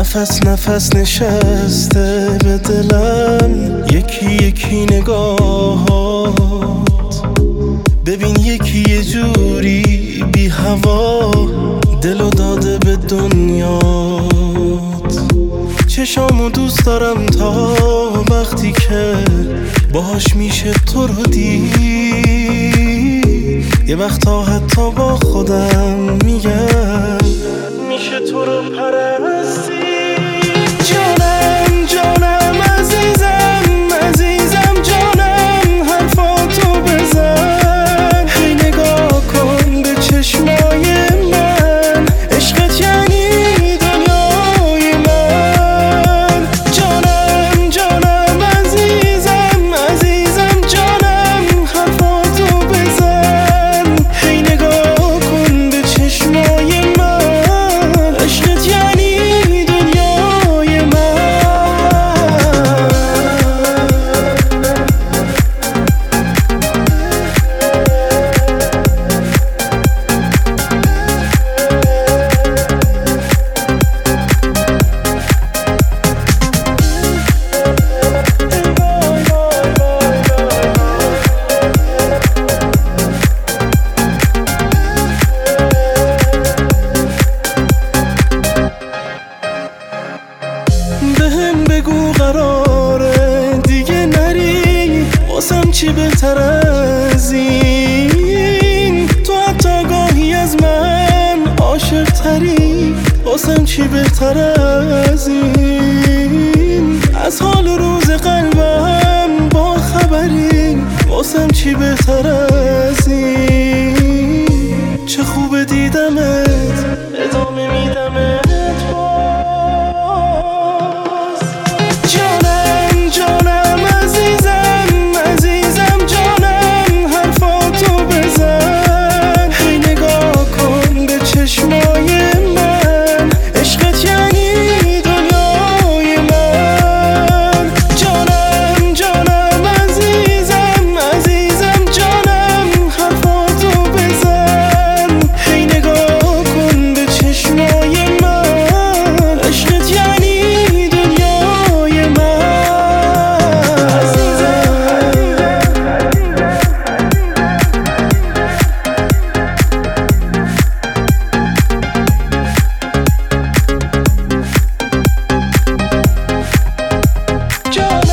نفس نفس نشسته به دلم، یکی یکی نگاهات. ببین یکی یه جوری بی هوا دلو داده به دنیات. چشامو دوست دارم تا وقتی که باهاش میشه تو رو دید. یه وقتا حتی با خودم میگم میشه تو رو پرستی. جانم جانم عزیزم عزیزم جانم، حرفاتو بزن. هی نگاه کن به چشمای من، عشقت یعنی دنیای من. جانم جانم عزیزم عزیزم جانم، حرفاتو بزن. هی نگاه کن به چشمای من، عشقت یعنی دنیای من. بهم بگو قراره دیگه نری، واسم چی بهتر از این؟ تو حتی گاهی از من عاشق تری، واسم چی بهتر از این؟ از حال روز قلبم با خبری، واسم چی بهتر از این؟ چه خوب دیدمت، ادامه میدمت باز. جانم جانم عزیزم عزیزم جانم، حرفاتو بزن. هی نگاه کن به چشمای من، عشقت یعنی دنیای من. جانم جانم عزیزم عزیزم جانم، حرفاتو بزن. هی نگاه کن به چشمای من، عشقت یعنی دنیای من. جانم